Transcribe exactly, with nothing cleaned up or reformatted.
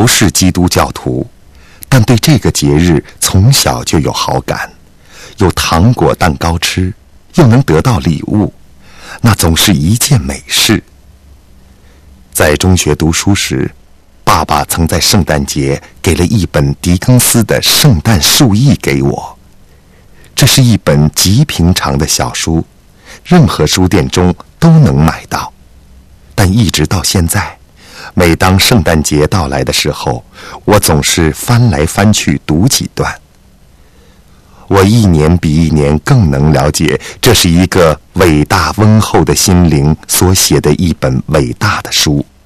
不是基督教徒，但对这个节日从小就有好感，有糖果蛋糕吃，又能得到礼物，那总是一件美事。在中学读书时，爸爸曾在圣诞节给了一本狄更斯的《圣诞树忆》给我。这是一本极平常的小书，任何书店中都能买到。但一直到现在，每当圣诞节到来的时候，我总是翻来翻去读几段。我一年比一年更能了解，这是一个伟大温厚的心灵所写的一本伟大的书。